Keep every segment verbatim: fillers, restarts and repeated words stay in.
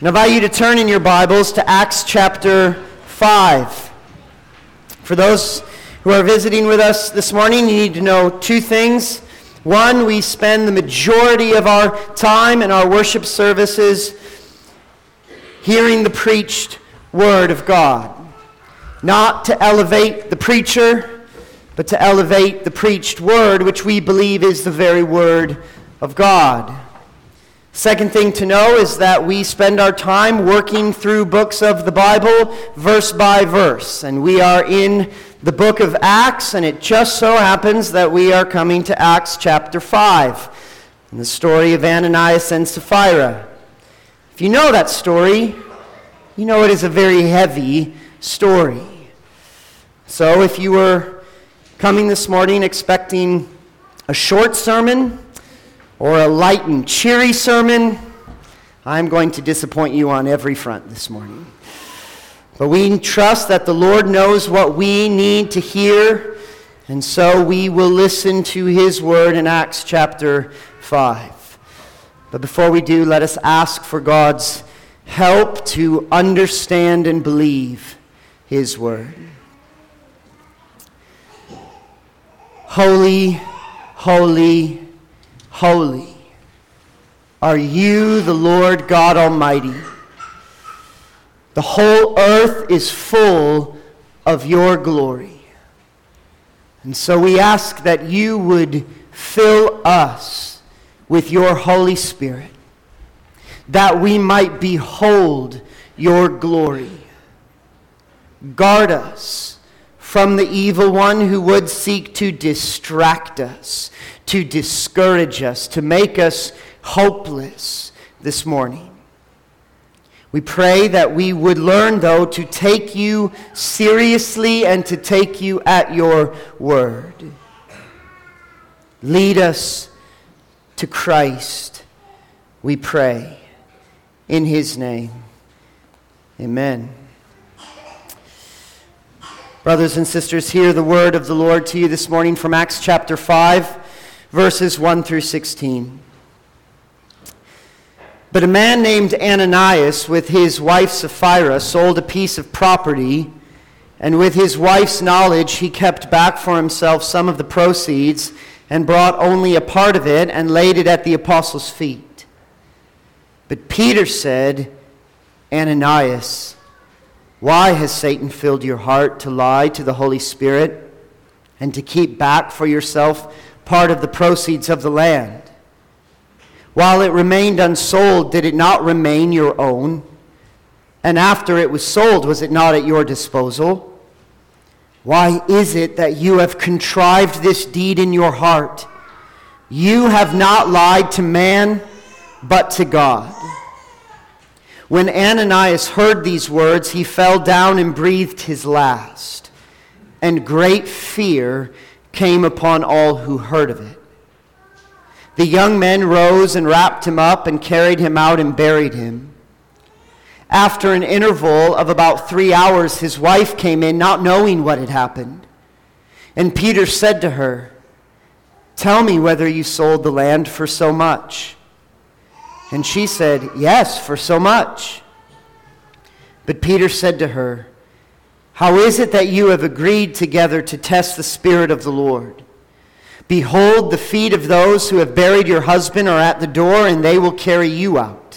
I invite you to turn in your Bibles to Acts chapter five. For those who are visiting with us this morning, you need to know two things. One, we spend the majority of our time in our worship services hearing the preached Word of God. Not to elevate the preacher, but to elevate the preached Word, which we believe is the very Word of God. Second thing to know is that we spend our time working through books of the Bible, verse by verse. And we are in the book of Acts, and it just so happens that we are coming to Acts chapter five, and the story of Ananias and Sapphira. If you know that story, you know it is a very heavy story. So if you were coming this morning expecting a short sermon, or a light and cheery sermon, I'm going to disappoint you on every front this morning. But we trust that the Lord knows what we need to hear, and so we will listen to His word in Acts chapter five. But before we do, let us ask for God's help to understand and believe His word. Holy, holy, holy are you, the Lord God Almighty. The whole earth is full of your glory. And so we ask that you would fill us with your Holy Spirit, that we might behold your glory. Guard us from the evil one who would seek to distract us, to discourage us, to make us hopeless this morning. We pray that we would learn, though, to take you seriously and to take you at your word. Lead us to Christ, we pray. In His name, amen. Brothers and sisters, hear the word of the Lord to you this morning from Acts chapter five, verses one through sixteen. But a man named Ananias, with his wife Sapphira, sold a piece of property, and with his wife's knowledge he kept back for himself some of the proceeds, and brought only a part of it, and laid it at the apostles' feet. But Peter said, Ananias, why has Satan filled your heart to lie to the Holy Spirit and to keep back for yourself part of the proceeds of the land? While it remained unsold, did it not remain your own? And after it was sold, was it not at your disposal? Why is it that you have contrived this deed in your heart? You have not lied to man, but to God. When Ananias heard these words, he fell down and breathed his last, and great fear came upon all who heard of it. The young men rose and wrapped him up and carried him out and buried him. After an interval of about three hours, his wife came in, not knowing what had happened. And Peter said to her, "Tell me whether you sold the land for so much." And she said, "Yes, for so much." But Peter said to her, "How is it that you have agreed together to test the Spirit of the Lord? Behold, the feet of those who have buried your husband are at the door, and they will carry you out."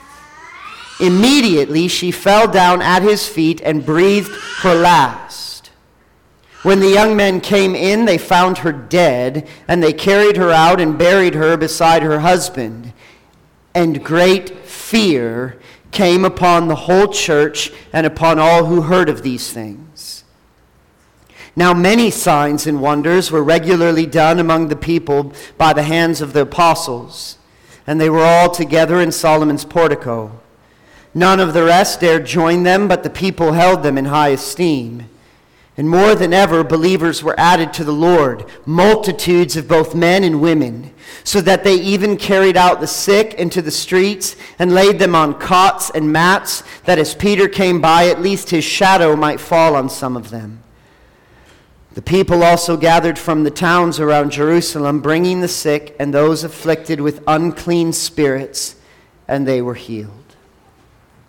Immediately she fell down at his feet and breathed her last. When the young men came in, they found her dead, and they carried her out and buried her beside her husband. And great fear came upon the whole church and upon all who heard of these things. Now many signs and wonders were regularly done among the people by the hands of the apostles, and they were all together in Solomon's portico. None of the rest dared join them, but the people held them in high esteem. And more than ever, believers were added to the Lord, multitudes of both men and women, so that they even carried out the sick into the streets and laid them on cots and mats, that as Peter came by, at least his shadow might fall on some of them. The people also gathered from the towns around Jerusalem, bringing the sick and those afflicted with unclean spirits, and they were healed.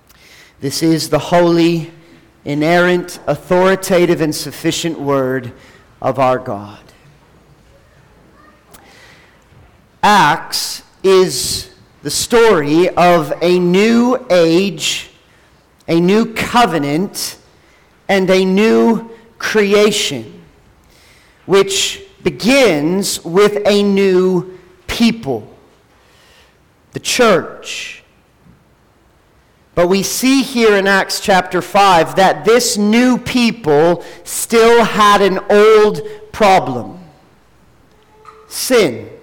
This is the holy, inerrant, authoritative, and sufficient word of our God. Acts is the story of a new age, a new covenant, and a new creation, which begins with a new people, the church. But we see here in Acts chapter five that this new people still had an old problem: sin.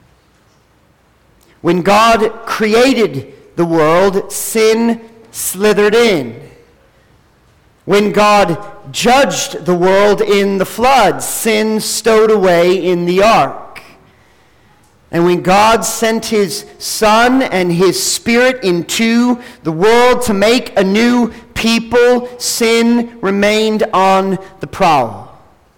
When God created the world, sin slithered in. When God judged the world in the flood, sin stowed away in the ark. And when God sent his Son and his Spirit into the world to make a new people, sin remained on the prowl.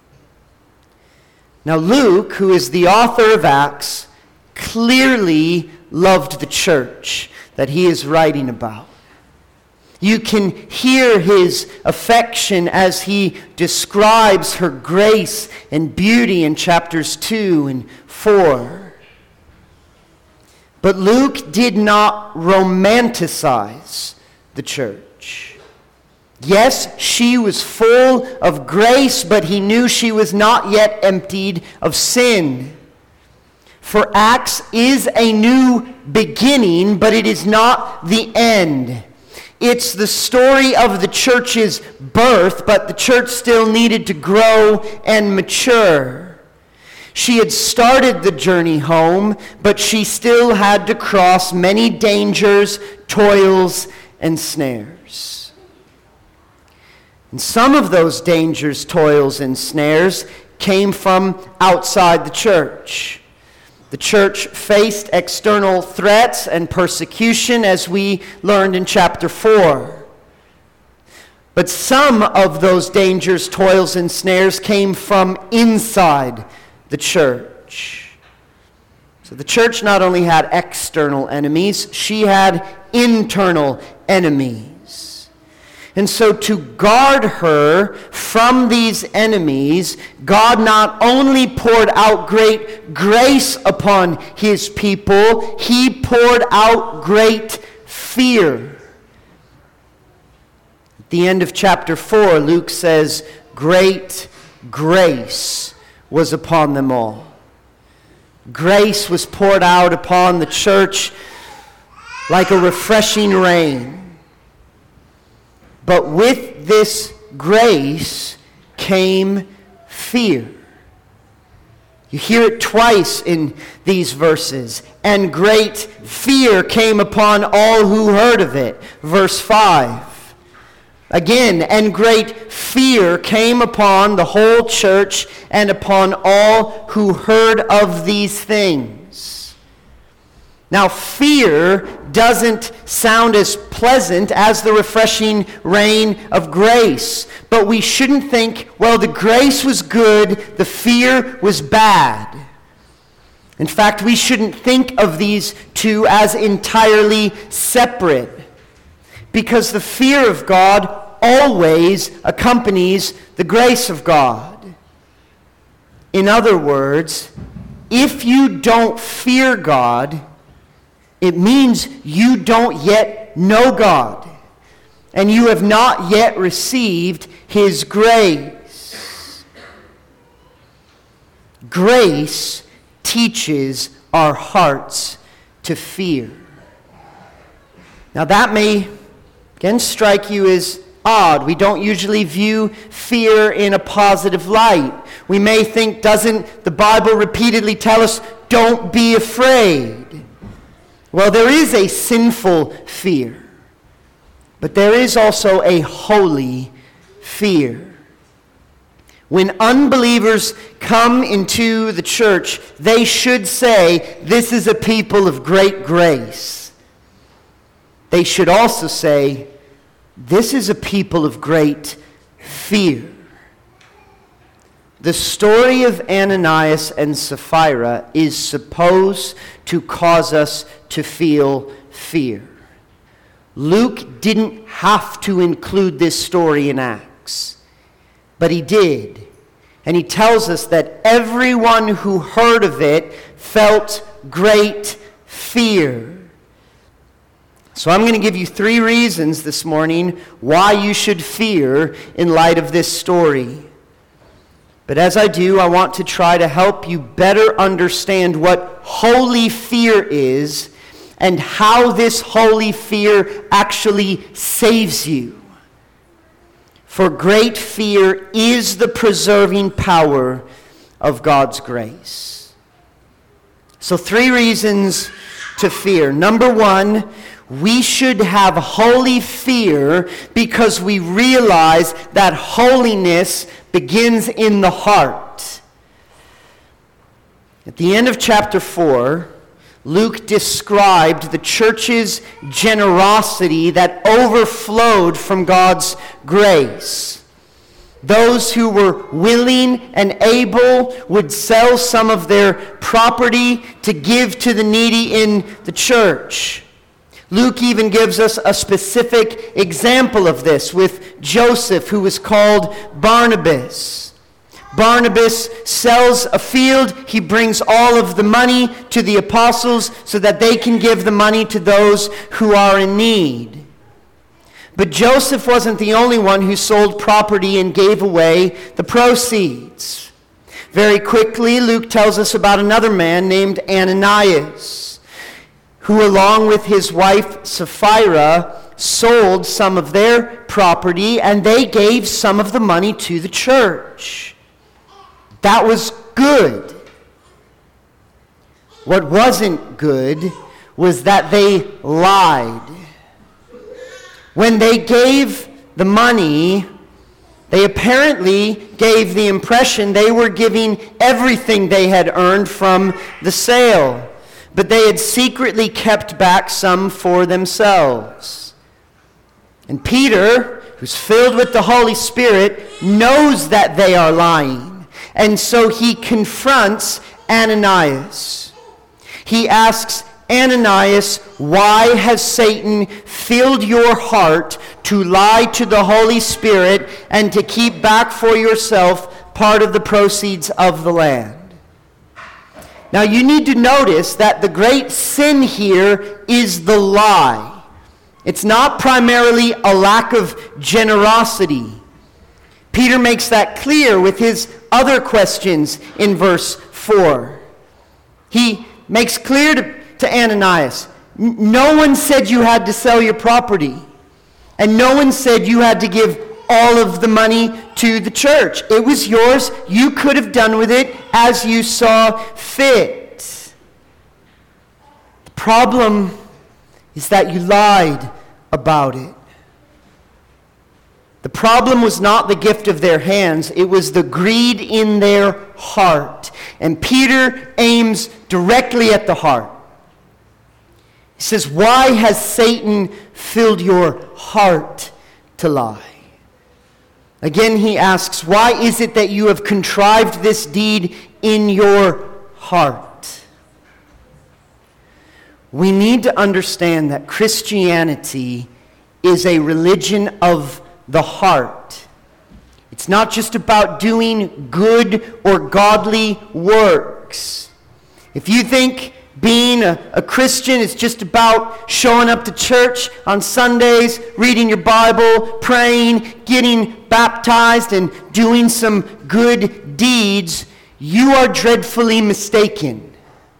Now Luke, who is the author of Acts, clearly loved the church that he is writing about. You can hear his affection as he describes her grace and beauty in chapters two and four. But Luke did not romanticize the church. Yes, she was full of grace, but he knew she was not yet emptied of sin. For Acts is a new beginning, but it is not the end. It's the story of the church's birth, but the church still needed to grow and mature. She had started the journey home, but she still had to cross many dangers, toils, and snares. And some of those dangers, toils, and snares came from outside the church. The church faced external threats and persecution, as we learned in chapter four. But some of those dangers, toils, and snares came from inside the church. So the church not only had external enemies, she had internal enemies. And so to guard her from these enemies, God not only poured out great grace upon his people, he poured out great fear. At the end of chapter four, Luke says, great grace was upon them all. Grace was poured out upon the church like a refreshing rain. But with this grace came fear. You hear it twice in these verses. And great fear came upon all who heard of it. Verse five. Again, and great fear came upon the whole church and upon all who heard of these things. Now, fear doesn't sound as pleasant as the refreshing rain of grace. But we shouldn't think, well, the grace was good, the fear was bad. In fact, we shouldn't think of these two as entirely separate, because the fear of God always accompanies the grace of God. In other words, if you don't fear God, it means you don't yet know God, and you have not yet received his grace. Grace teaches our hearts to fear. Now that may, again, strike you as odd. We don't usually view fear in a positive light. We may think, doesn't the Bible repeatedly tell us, don't be afraid? Well, there is a sinful fear, but there is also a holy fear. When unbelievers come into the church, they should say, this is a people of great grace. They should also say, this is a people of great fear. The story of Ananias and Sapphira is supposed to cause us to feel fear. Luke didn't have to include this story in Acts. But he did. And he tells us that everyone who heard of it felt great fear. So I'm going to give you three reasons this morning why you should fear in light of this story. But as I do, I want to try to help you better understand what holy fear is and how this holy fear actually saves you. For great fear is the preserving power of God's grace. So three reasons to fear. Number one, we should have holy fear because we realize that holiness begins in the heart. At the end of chapter four, Luke described the church's generosity that overflowed from God's grace. Those who were willing and able would sell some of their property to give to the needy in the church. Luke even gives us a specific example of this with Joseph, who was called Barnabas. Barnabas sells a field. He brings all of the money to the apostles so that they can give the money to those who are in need. But Joseph wasn't the only one who sold property and gave away the proceeds. Very quickly, Luke tells us about another man named Ananias, who along with his wife Sapphira sold some of their property and they gave some of the money to the church. That was good. What wasn't good was that they lied. When they gave the money, they apparently gave the impression they were giving everything they had earned from the sale, but they had secretly kept back some for themselves. And Peter, who's filled with the Holy Spirit, knows that they are lying. And so he confronts Ananias. He asks Ananias, why has Satan filled your heart to lie to the Holy Spirit and to keep back for yourself part of the proceeds of the land? Now you need to notice that the great sin here is the lie. It's not primarily a lack of generosity. Peter makes that clear with his other questions in verse four. He makes clear to, to Ananias, no one said you had to sell your property, and no one said you had to give all of the money to the church. It was yours. You could have done with it as you saw fit. The problem is that you lied about it. The problem was not the gift of their hands, it was the greed in their heart. And Peter aims directly at the heart. He says, why has Satan filled your heart to lie? Again, he asks, why is it that you have contrived this deed in your heart? We need to understand that Christianity is a religion of the heart. It's not just about doing good or godly works. If you think being a, a Christian is just about showing up to church on Sundays, reading your Bible, praying, getting baptized, and doing some good deeds, you are dreadfully mistaken.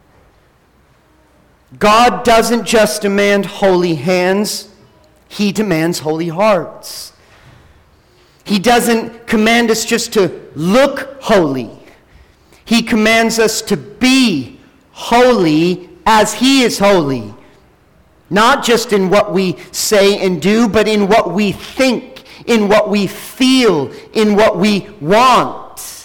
God doesn't just demand holy hands, He demands holy hearts. He doesn't command us just to look holy. He commands us to be holy as He is holy. Not just in what we say and do, but in what we think, in what we feel, in what we want.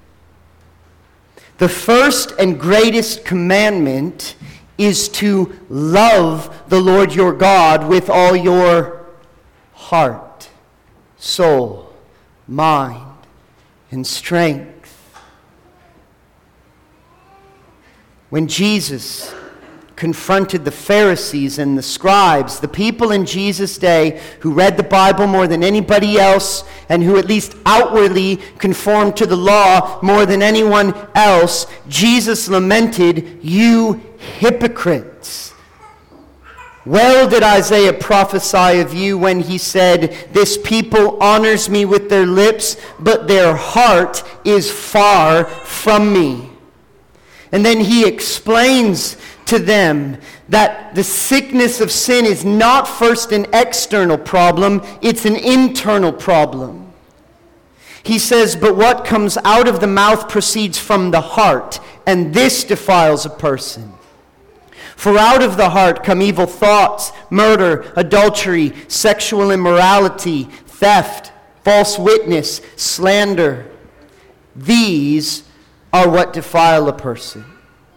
The first and greatest commandment is to love the Lord your God with all your heart, soul, mind, and strength. When Jesus confronted the Pharisees and the scribes, the people in Jesus' day who read the Bible more than anybody else and who at least outwardly conformed to the law more than anyone else. Jesus lamented, "You hypocrites! Well did Isaiah prophesy of you when he said, 'This people honors me with their lips, but their heart is far from me.'" And then he explains to them that the sickness of sin is not first an external problem, it's an internal problem. He says, "But what comes out of the mouth proceeds from the heart, and this defiles a person. For out of the heart come evil thoughts, murder, adultery, sexual immorality, theft, false witness, slander. These are what defile a person."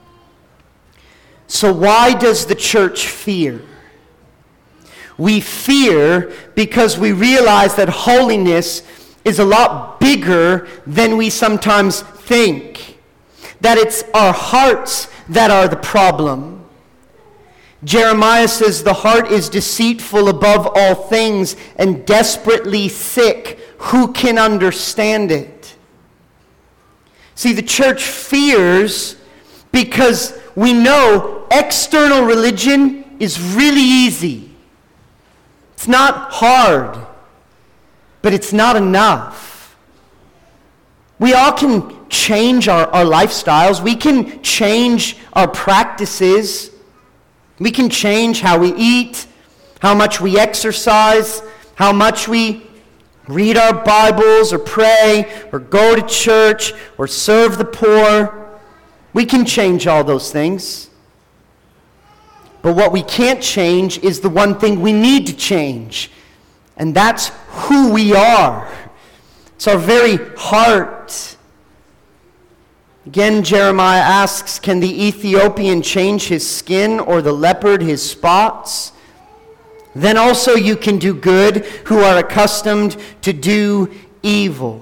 So why does the church fear? We fear because we realize that holiness is a lot bigger than we sometimes think. That it's our hearts that are the problem. Jeremiah says the heart is deceitful above all things and desperately sick. Who can understand it? See, the church fears because we know external religion is really easy. It's not hard, but it's not enough. We all can change our, our lifestyles. We can change our practices. We can change how we eat, how much we exercise, how much we read our Bibles or pray or go to church or serve the poor. We can change all those things. But what we can't change is the one thing we need to change. And that's who we are. It's our very heart. Again, Jeremiah asks, "Can the Ethiopian change his skin or the leopard his spots? Then also you can do good who are accustomed to do evil."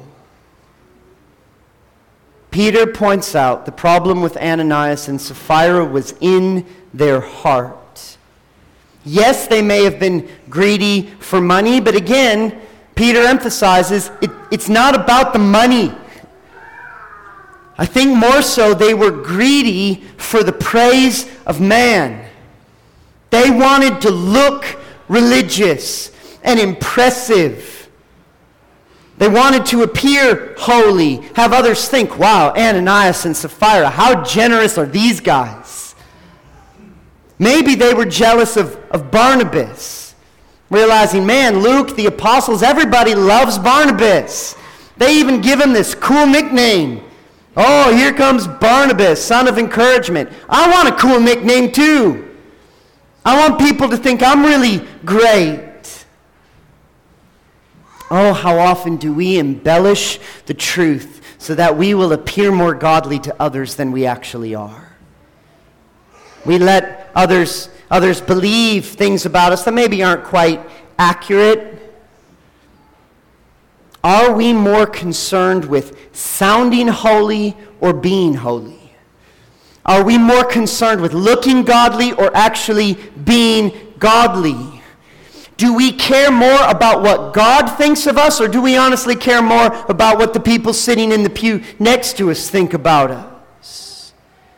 Peter points out the problem with Ananias and Sapphira was in their heart. Yes, they may have been greedy for money, but again, Peter emphasizes it, it's not about the money. I think more so they were greedy for the praise of man. They wanted to look religious and impressive. They wanted to appear holy, have others think, "Wow, Ananias and Sapphira, how generous are these guys?" Maybe they were jealous of, of Barnabas, realizing, man, Luke, the apostles, everybody loves Barnabas. They even give him this cool nickname. "Oh, here comes Barnabas, son of encouragement." I want a cool nickname too. I want people to think I'm really great. Oh, how often do we embellish the truth so that we will appear more godly to others than we actually are? We let others, others believe things about us that maybe aren't quite accurate. Are we more concerned with sounding holy or being holy? Are we more concerned with looking godly or actually being godly? Do we care more about what God thinks of us, or do we honestly care more about what the people sitting in the pew next to us think about us?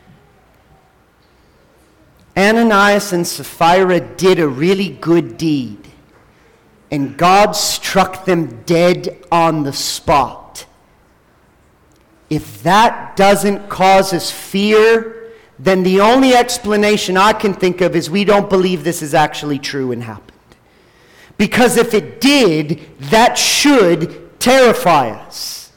Ananias and Sapphira did a really good deed, and God struck them dead on the spot. If that doesn't cause us fear, then the only explanation I can think of is we don't believe this is actually true and happened. Because if it did, that should terrify us.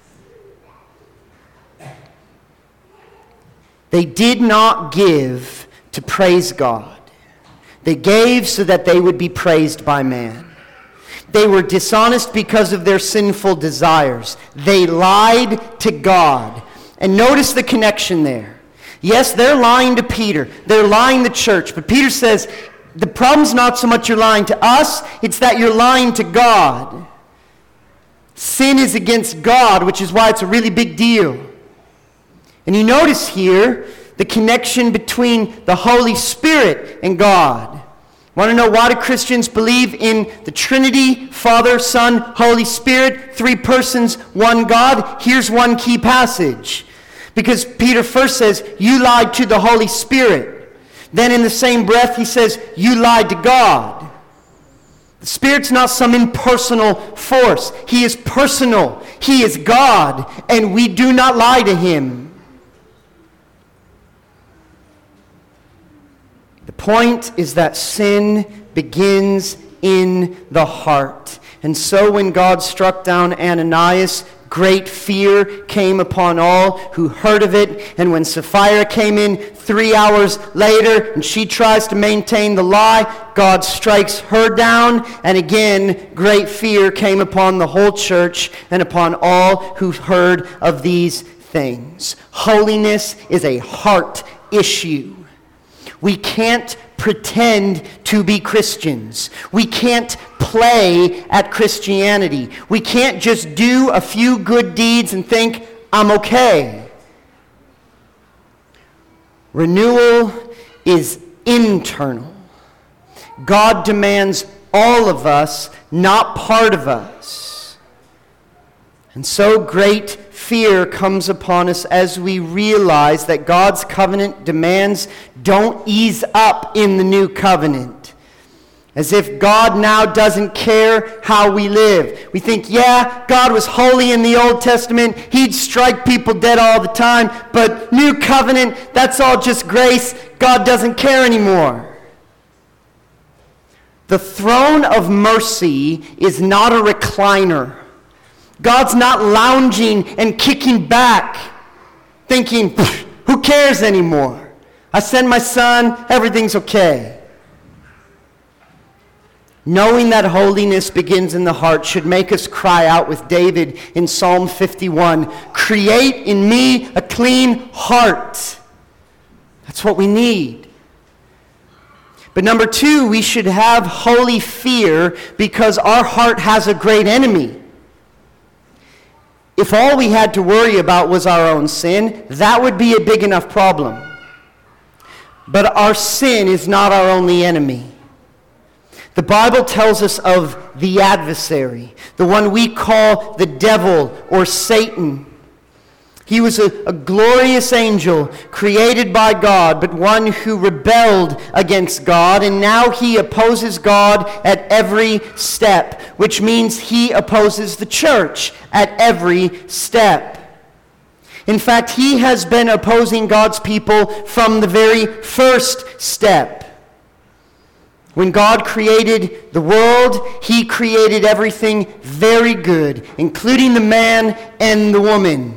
They did not give to praise God. They gave so that they would be praised by man. They were dishonest because of their sinful desires. They lied to God. And notice the connection there. Yes, they're lying to Peter. They're lying to the church. But Peter says, the problem's not so much you're lying to us, it's that you're lying to God. Sin is against God, which is why it's a really big deal. And you notice here the connection between the Holy Spirit and God. Want to know why do Christians believe in the Trinity, Father, Son, Holy Spirit, three persons, one God? Here's one key passage. Because Peter first says, you lied to the Holy Spirit. Then in the same breath he says, you lied to God. The Spirit's not some impersonal force. He is personal. He is God, and we do not lie to him. The point is that sin begins in the heart. And so when God struck down Ananias, great fear came upon all who heard of it. And when Sapphira came in three hours later and she tries to maintain the lie, God strikes her down. And again, great fear came upon the whole church and upon all who heard of these things. Holiness is a heart issue. We can't pretend to be Christians. We can't play at Christianity. We can't just do a few good deeds and think, I'm okay. Renewal is internal. God demands all of us, not part of us. And so great fear comes upon us as we realize that God's covenant demands don't ease up in the new covenant. As if God now doesn't care how we live. We think, yeah, God was holy in the Old Testament. He'd strike people dead all the time. But new covenant, that's all just grace. God doesn't care anymore. The throne of mercy is not a recliner. God's not lounging and kicking back, thinking, who cares anymore? I send my son, everything's okay. Knowing that holiness begins in the heart should make us cry out with David in Psalm fifty-one, create in me a clean heart. That's what we need. But number two, we should have holy fear because our heart has a great enemy. If all we had to worry about was our own sin, that would be a big enough problem. But our sin is not our only enemy. The Bible tells us of the adversary, the one we call the devil or Satan. He was a, a glorious angel created by God, but one who rebelled against God, and now he opposes God at every step, which means he opposes the church at every step. In fact, he has been opposing God's people from the very first step. When God created the world, he created everything very good, including the man and the woman.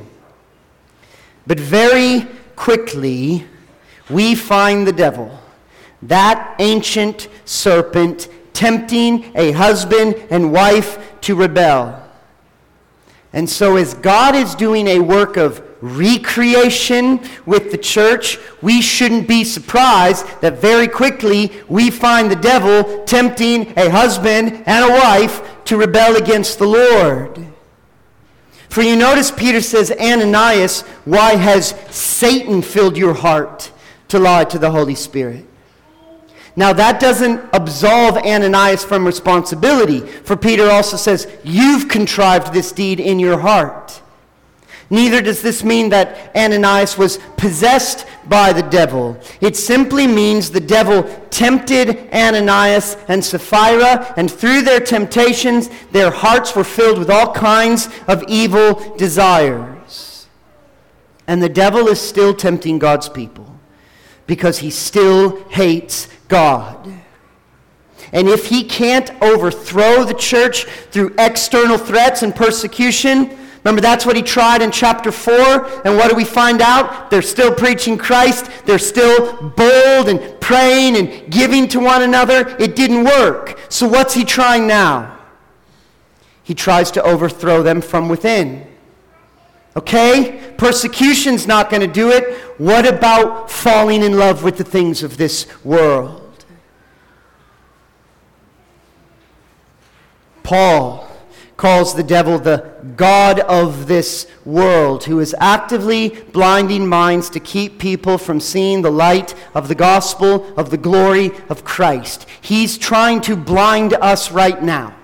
But very quickly, we find the devil, that ancient serpent, tempting a husband and wife to rebel. And so as God is doing a work of recreation with the church, we shouldn't be surprised that very quickly we find the devil tempting a husband and a wife to rebel against the Lord. For you notice Peter says, Ananias, why has Satan filled your heart to lie to the Holy Spirit? Now that doesn't absolve Ananias from responsibility, for Peter also says, you've contrived this deed in your heart. Neither does this mean that Ananias was possessed by the devil. It simply means the devil tempted Ananias and Sapphira, and through their temptations, their hearts were filled with all kinds of evil desires. And the devil is still tempting God's people because he still hates God. And if he can't overthrow the church through external threats and persecution, remember, that's what he tried in chapter four. And what do we find out? They're still preaching Christ. They're still bold and praying and giving to one another. It didn't work. So what's he trying now? He tries to overthrow them from within. Okay? Persecution's not going to do it. What about falling in love with the things of this world? Paul calls the devil the god of this world, who is actively blinding minds to keep people from seeing the light of the gospel, of the glory of Christ. He's trying to blind us right now.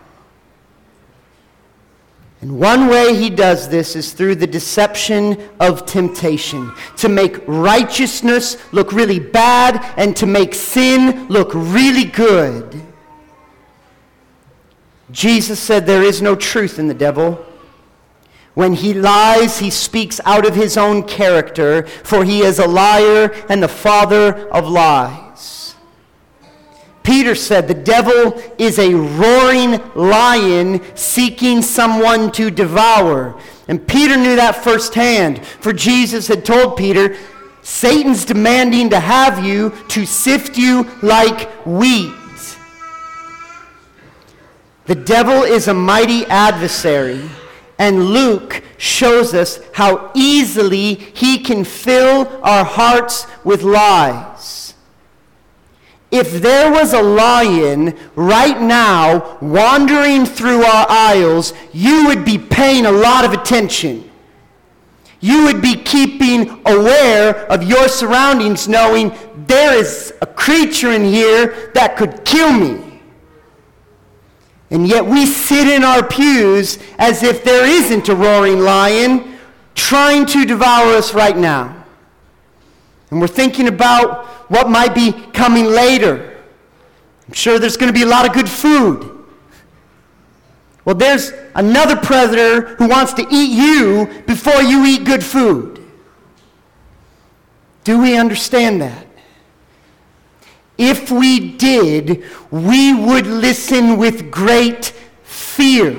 And one way he does this is through the deception of temptation, to make righteousness look really bad and to make sin look really good. Jesus said there is no truth in the devil. When he lies, he speaks out of his own character, for he is a liar and the father of lies. Peter said the devil is a roaring lion seeking someone to devour. And Peter knew that firsthand, for Jesus had told Peter, Satan's demanding to have you, to sift you like wheat. The devil is a mighty adversary, and Luke shows us how easily he can fill our hearts with lies. If there was a lion right now wandering through our aisles, you would be paying a lot of attention. You would be keeping aware of your surroundings, knowing there is a creature in here that could kill me. And yet we sit in our pews as if there isn't a roaring lion trying to devour us right now. And we're thinking about what might be coming later. I'm sure there's going to be a lot of good food. Well, there's another predator who wants to eat you before you eat good food. Do we understand that? If we did, we would listen with great fear.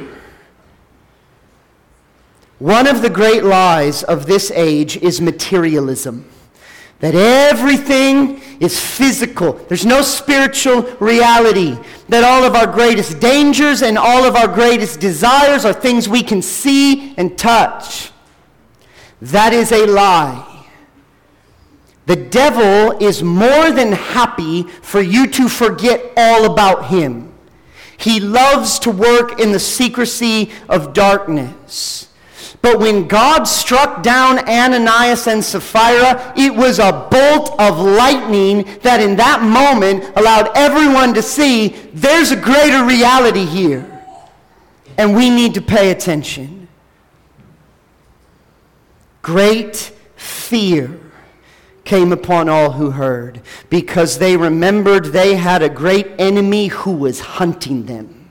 One of the great lies of this age is materialism. That everything is physical. There's no spiritual reality. That all of our greatest dangers and all of our greatest desires are things we can see and touch. That is a lie. The devil is more than happy for you to forget all about him. He loves to work in the secrecy of darkness. But when God struck down Ananias and Sapphira, it was a bolt of lightning that in that moment allowed everyone to see there's a greater reality here. And we need to pay attention. Great fear came upon all who heard, because they remembered they had a great enemy who was hunting them.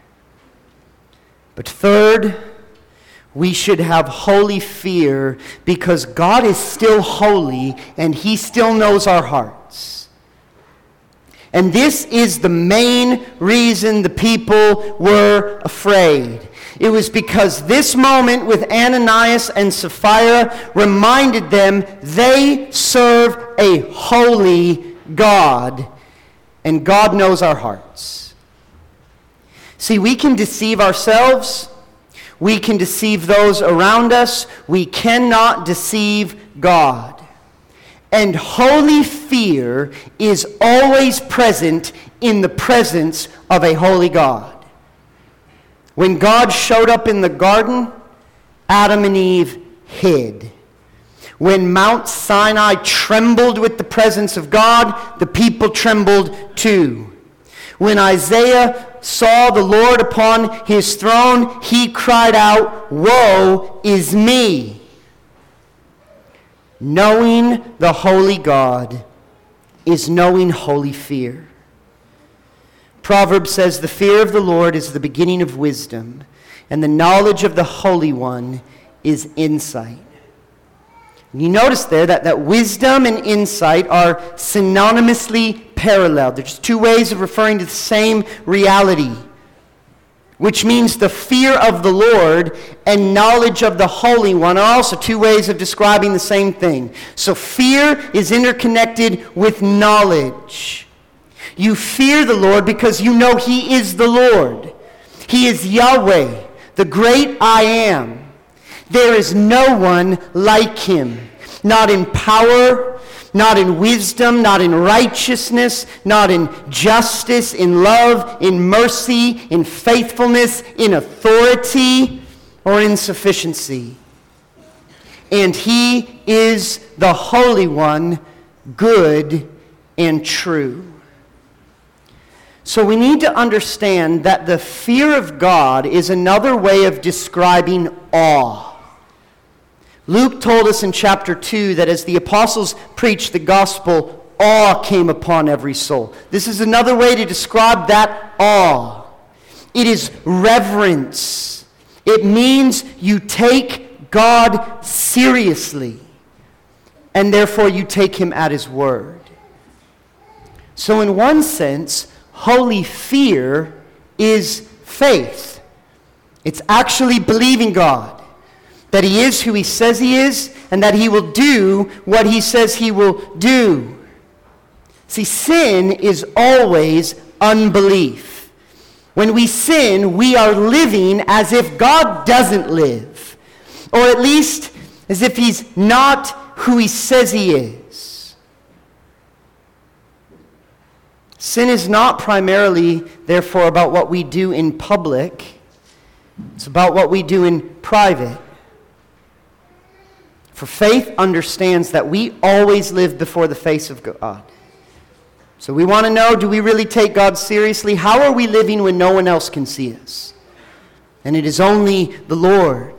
But third, we should have holy fear, because God is still holy and he still knows our hearts. And this is the main reason the people were afraid. It was because this moment with Ananias and Sapphira reminded them they serve a holy God, and God knows our hearts. See, we can deceive ourselves. We can deceive those around us. We cannot deceive God. And holy fear is always present in the presence of a holy God. When God showed up in the garden, Adam and Eve hid. When Mount Sinai trembled with the presence of God, the people trembled too. When Isaiah saw the Lord upon his throne, he cried out, "Woe is me!" Knowing the holy God is knowing holy fear. Proverbs says, the fear of the Lord is the beginning of wisdom, and the knowledge of the Holy One is insight. You notice there that, that wisdom and insight are synonymously parallel. There's two ways of referring to the same reality, which means the fear of the Lord and knowledge of the Holy One are also two ways of describing the same thing. So fear is interconnected with knowledge. You fear the Lord because you know he is the Lord. He is Yahweh, the great I am. There is no one like him, not in power, not in wisdom, not in righteousness, not in justice, in love, in mercy, in faithfulness, in authority, or in sufficiency. And he is the Holy One, good and true. So we need to understand that the fear of God is another way of describing awe. Luke told us in chapter two that as the apostles preached the gospel, awe came upon every soul. This is another way to describe that awe. It is reverence. It means you take God seriously, and therefore you take him at his word. So in one sense, holy fear is faith. It's actually believing God, that he is who he says he is, and that he will do what he says he will do. See, sin is always unbelief. When we sin, we are living as if God doesn't live, or at least as if he's not who he says he is. Sin is not primarily, therefore, about what we do in public. It's about what we do in private. For faith understands that we always live before the face of God. So we want to know, do we really take God seriously? How are we living when no one else can see us? And it is only the Lord.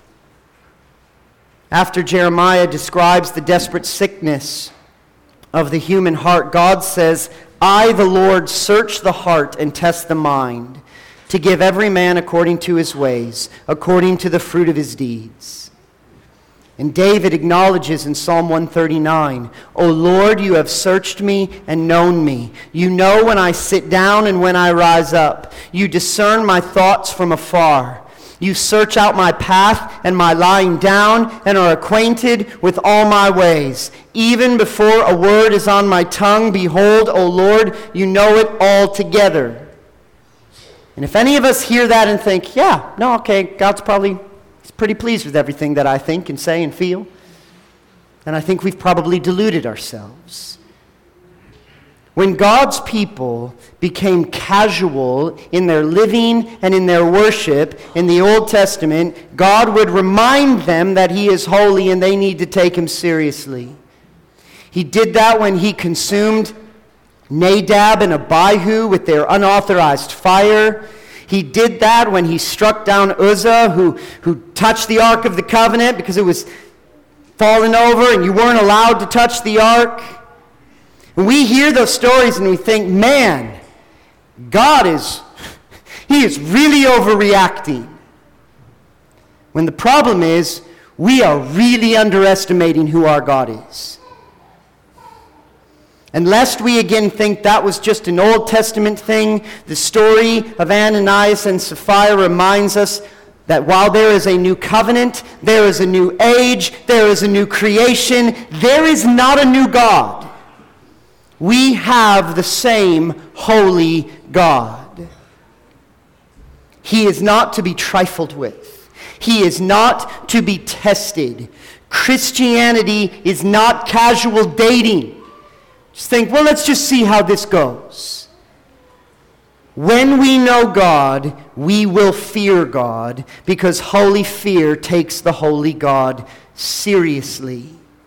After Jeremiah describes the desperate sickness of the human heart, God says, I, the Lord, search the heart and test the mind, to give every man according to his ways, according to the fruit of his deeds. And David acknowledges in Psalm one thirty-nine, O Lord, you have searched me and known me. You know when I sit down and when I rise up. You discern my thoughts from afar. You search out my path and my lying down, and are acquainted with all my ways. Even before a word is on my tongue, behold, O Lord, you know it altogether. And if any of us hear that and think, yeah, no, okay, God's probably He's pretty pleased with everything that I think and say and feel, and I think we've probably deluded ourselves. When God's people became casual in their living and in their worship in the Old Testament, God would remind them that he is holy and they need to take him seriously. He did that when he consumed Nadab and Abihu with their unauthorized fire. He did that when he struck down Uzzah, who, who touched the Ark of the Covenant because it was falling over and you weren't allowed to touch the Ark. And we hear those stories and we think, man, God is, he is really overreacting. When the problem is, we are really underestimating who our God is. And lest we again think that was just an Old Testament thing, the story of Ananias and Sapphira reminds us that while there is a new covenant, there is a new age, there is a new creation, there is not a new God. We have the same holy God. He is not to be trifled with. He is not to be tested. Christianity is not casual dating. Just think, well, let's just see how this goes. When we know God, we will fear God, because holy fear takes the holy God seriously.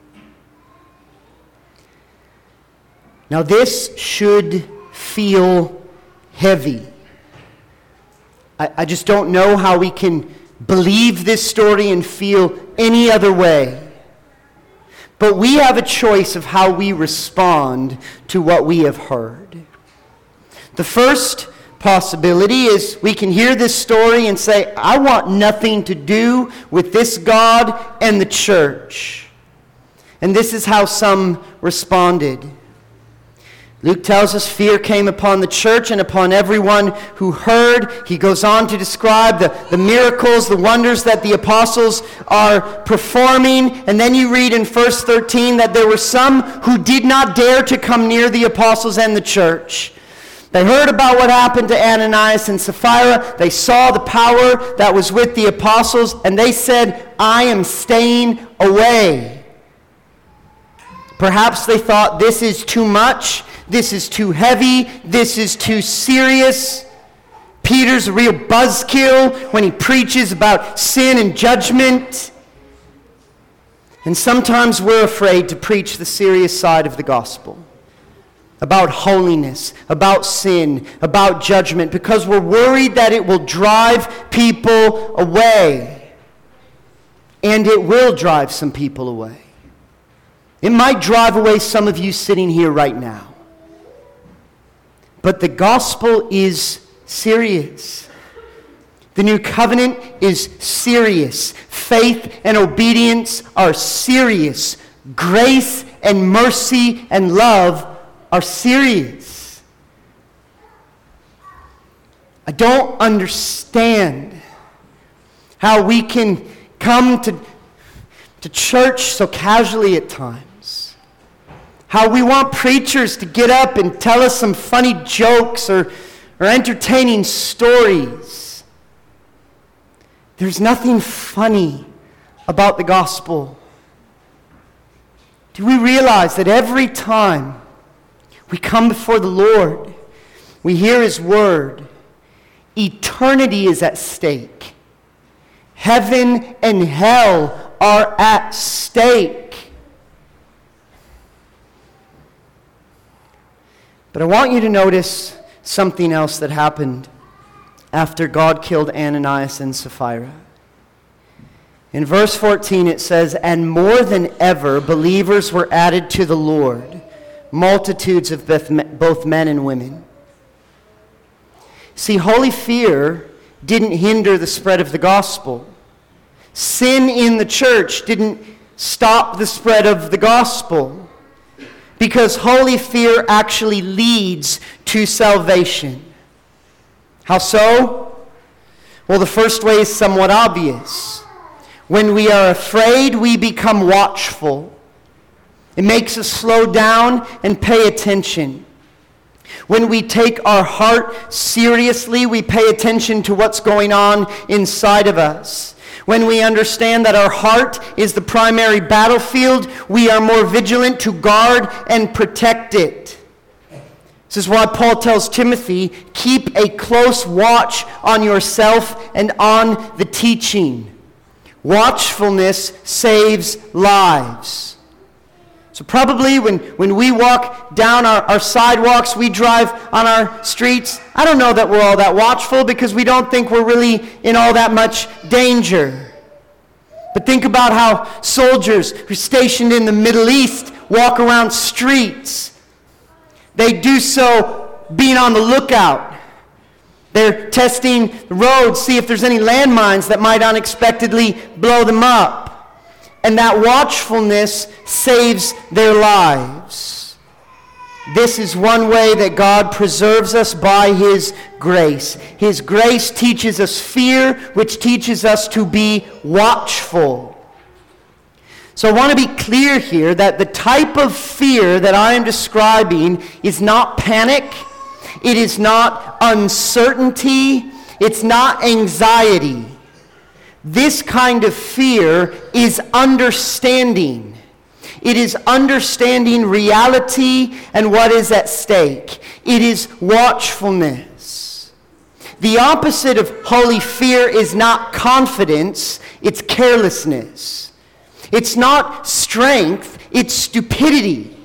Now, this should feel heavy. I, I just don't know how we can believe this story and feel any other way. But we have a choice of how we respond to what we have heard. The first possibility is we can hear this story and say, I want nothing to do with this God and the church. And this is how some responded. Luke tells us fear came upon the church and upon everyone who heard. He goes on to describe the, the miracles, the wonders that the apostles are performing. And then you read in verse thirteen that there were some who did not dare to come near the apostles and the church. They heard about what happened to Ananias and Sapphira. They saw the power that was with the apostles, and they said, I am staying away. Perhaps they thought, this is too much, this is too heavy, this is too serious. Peter's a real buzzkill when he preaches about sin and judgment. And sometimes we're afraid to preach the serious side of the gospel, about holiness, about sin, about judgment, because we're worried that it will drive people away. And it will drive some people away. It might drive away some of you sitting here right now. But the gospel is serious. The new covenant is serious. Faith and obedience are serious. Grace and mercy and love are serious. I don't understand how we can come to, to church so casually at times. How we want preachers to get up and tell us some funny jokes or, or entertaining stories. There's nothing funny about the gospel. Do we realize that every time we come before the Lord, we hear His word, eternity is at stake. Heaven and hell are at stake. But I want you to notice something else that happened after God killed Ananias and Sapphira. In verse fourteen it says, "And more than ever believers were added to the Lord, multitudes of both men and women." See, holy fear didn't hinder the spread of the gospel. Sin in the church didn't stop the spread of the gospel, because holy fear actually leads to salvation. How so? Well, the first way is somewhat obvious. When we are afraid, we become watchful. It makes us slow down and pay attention. When we take our heart seriously, we pay attention to what's going on inside of us. When we understand that our heart is the primary battlefield, we are more vigilant to guard and protect it. This is why Paul tells Timothy, keep a close watch on yourself and on the teaching. Watchfulness saves lives. So probably when, when we walk down our, our sidewalks, we drive on our streets, I don't know that we're all that watchful because we don't think we're really in all that much danger. But think about how soldiers who are stationed in the Middle East walk around streets. They do so being on the lookout. They're testing the roads, see if there's any landmines that might unexpectedly blow them up. And that watchfulness saves their lives. This is one way that God preserves us by His grace. His grace teaches us fear, which teaches us to be watchful. So I want to be clear here that the type of fear that I am describing is not panic. It is not uncertainty. It's not anxiety. This kind of fear is understanding. It is understanding reality and what is at stake. It is watchfulness. The opposite of holy fear is not confidence, it's carelessness. It's not strength, it's stupidity.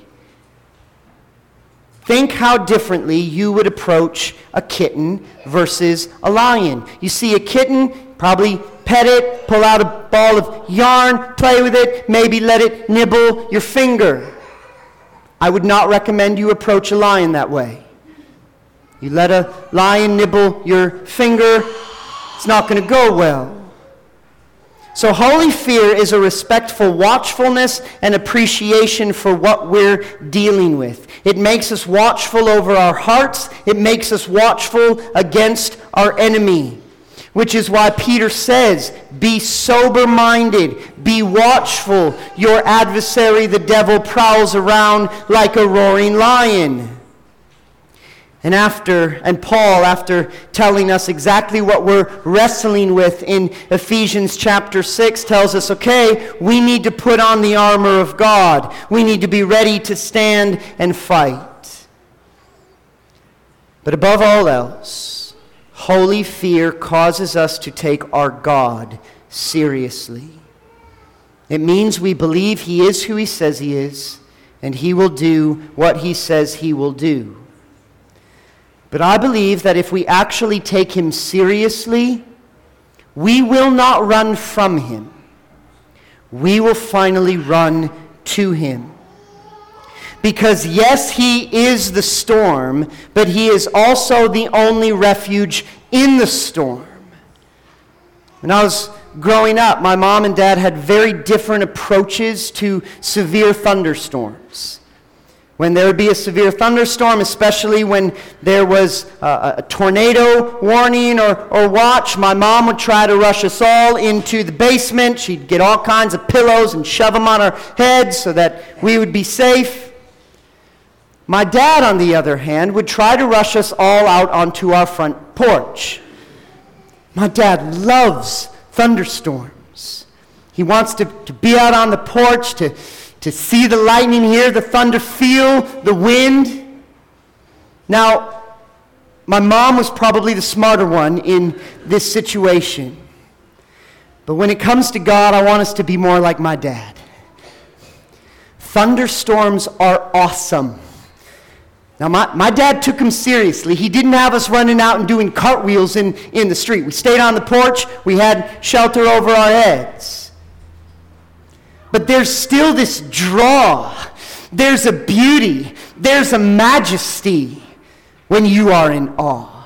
Think how differently you would approach a kitten versus a lion. You see a kitten, probably pet it, pull out a ball of yarn, play with it, maybe let it nibble your finger. I would not recommend you approach a lion that way. You let a lion nibble your finger, it's not going to go well. So holy fear is a respectful watchfulness and appreciation for what we're dealing with. It makes us watchful over our hearts. It makes us watchful against our enemy. Which is why Peter says, be sober-minded, be watchful. Your adversary, the devil, prowls around like a roaring lion. And after, and Paul, after telling us exactly what we're wrestling with in Ephesians chapter six, tells us, okay, we need to put on the armor of God. We need to be ready to stand and fight. But above all else, holy fear causes us to take our God seriously. It means we believe He is who He says He is, and He will do what He says He will do. But I believe that if we actually take Him seriously, we will not run from Him. We will finally run to Him. Because yes, He is the storm, but He is also the only refuge in the storm. When I was growing up, my mom and dad had very different approaches to severe thunderstorms. When there would be a severe thunderstorm, especially when there was a, a tornado warning or, or watch, my mom would try to rush us all into the basement. She'd get all kinds of pillows and shove them on our heads so that we would be safe. My dad, on the other hand, would try to rush us all out onto our front porch. My dad loves thunderstorms. He wants to, to be out on the porch, to to see the lightning, hear the thunder, feel the wind. Now, my mom was probably the smarter one in this situation. But when it comes to God, I want us to be more like my dad. Thunderstorms are awesome. Now, my, my dad took them seriously. He didn't have us running out and doing cartwheels in, in the street. We stayed on the porch. We had shelter over our heads. But there's still this draw. There's a beauty. There's a majesty when you are in awe.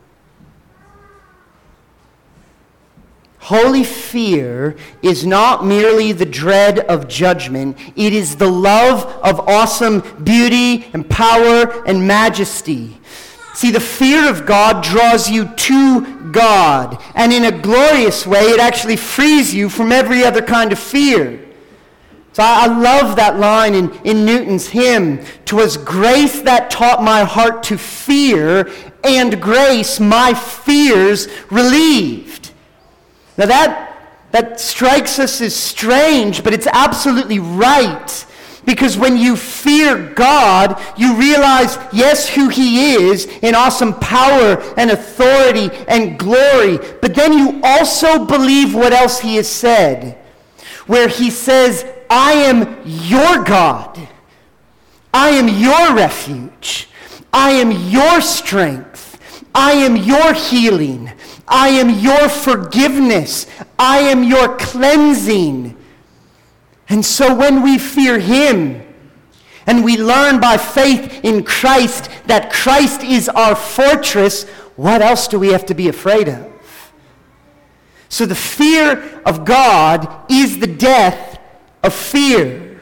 Holy fear is not merely the dread of judgment. It is the love of awesome beauty and power and majesty. See, the fear of God draws you to God. And in a glorious way, it actually frees you from every other kind of fear. So I love that line in, in Newton's hymn, "'Twas grace that taught my heart to fear, and grace my fears relieved." Now that, that strikes us as strange, but it's absolutely right. Because when you fear God, you realize, yes, who He is in awesome power and authority and glory, but then you also believe what else He has said, where He says, I am your God. I am your refuge. I am your strength. I am your healing. I am your forgiveness. I am your cleansing. And so when we fear Him, and we learn by faith in Christ that Christ is our fortress, what else do we have to be afraid of? So the fear of God is the death of fear.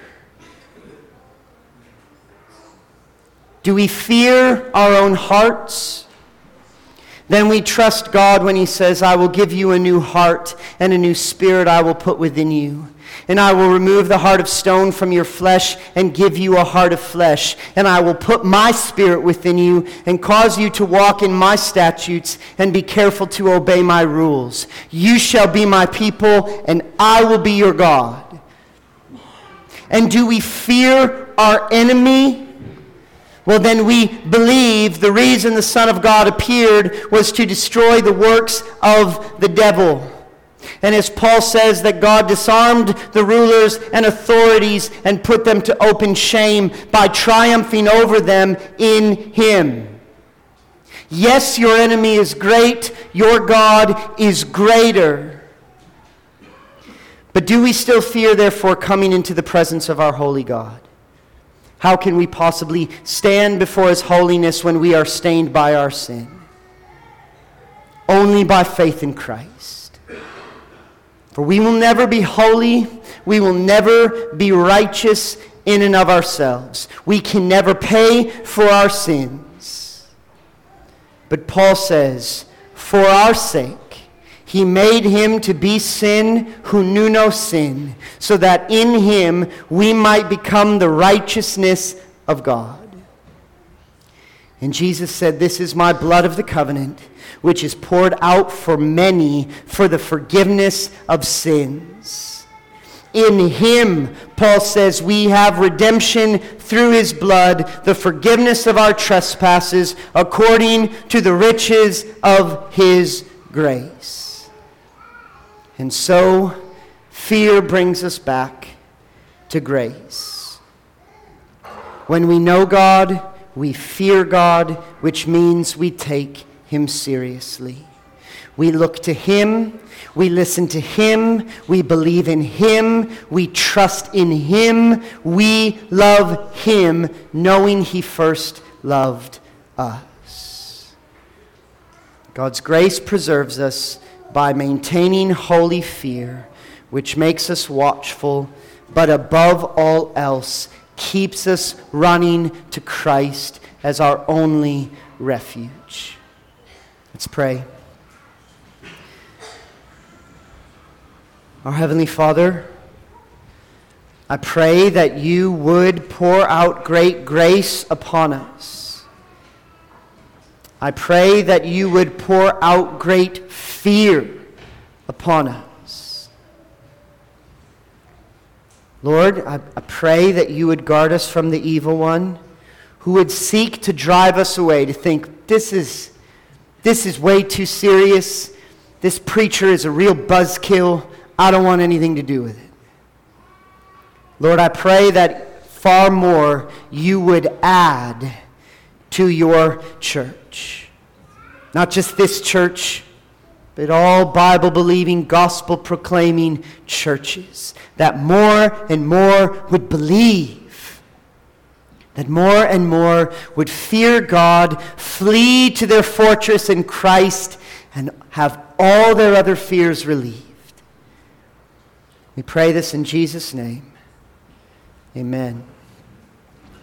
Do we fear our own hearts? Then we trust God when He says, I will give you a new heart and a new spirit I will put within you. And I will remove the heart of stone from your flesh and give you a heart of flesh. And I will put my spirit within you and cause you to walk in my statutes and be careful to obey my rules. You shall be my people and I will be your God. And do we fear our enemy? Well, then we believe the reason the Son of God appeared was to destroy the works of the devil. And as Paul says, that God disarmed the rulers and authorities and put them to open shame by triumphing over them in Him. Yes, your enemy is great. Your God is greater. But do we still fear, therefore, coming into the presence of our holy God? How can we possibly stand before His holiness when we are stained by our sin? Only by faith in Christ. For we will never be holy, we will never be righteous in and of ourselves. We can never pay for our sins. But Paul says, for our sake, He made Him to be sin who knew no sin, so that in Him we might become the righteousness of God. And Jesus said, "This is my blood of the covenant, which is poured out for many for the forgiveness of sins." In him, Paul says, we have redemption through his blood, the forgiveness of our trespasses, according to the riches of his grace. And so, fear brings us back to grace. When we know God, we fear God, which means we take him seriously. We look to him, we listen to him, we believe in him, we trust in him, we love him, knowing he first loved us. God's grace preserves us by maintaining holy fear, which makes us watchful, but above all else, keeps us running to Christ as our only refuge. Let's pray. Our Heavenly Father, I pray that you would pour out great grace upon us. I pray that you would pour out great fear upon us. Lord, I, I pray that you would guard us from the evil one who would seek to drive us away, to think, this is, this is way too serious. This preacher is a real buzzkill. I don't want anything to do with it. Lord, I pray that far more you would add to your church. Not just this church, but all Bible-believing, gospel-proclaiming churches. That more and more would believe. That more and more would fear God, flee to their fortress in Christ, and have all their other fears relieved. We pray this in Jesus' name. Amen.